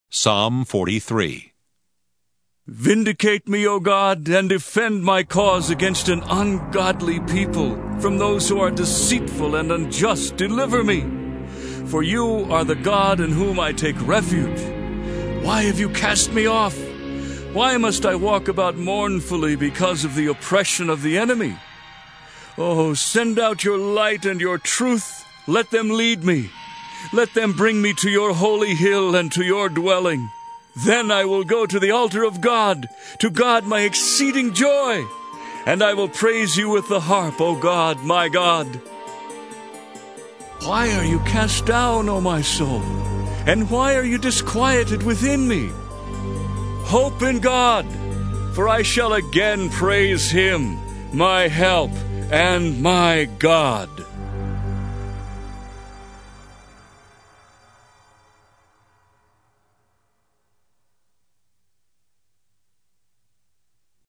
Psalm 43. Vindicate me, O God, and defend my cause against an ungodly people. From those who are deceitful and unjust, deliver me. For you are the God in whom I take refuge. Why have you cast me off? Why must I walk about mournfully because of the oppression of the enemy? Oh, send out your light and your truth. Let them lead me. Let them bring me to your holy hill and to your dwelling. Then I will go to the altar of God, to God my exceeding joy, and I will praise you with the harp, O God, my God. Why are you cast down, O my soul? And why are you disquieted within me? Hope in God, for I shall again praise him, my help and my God.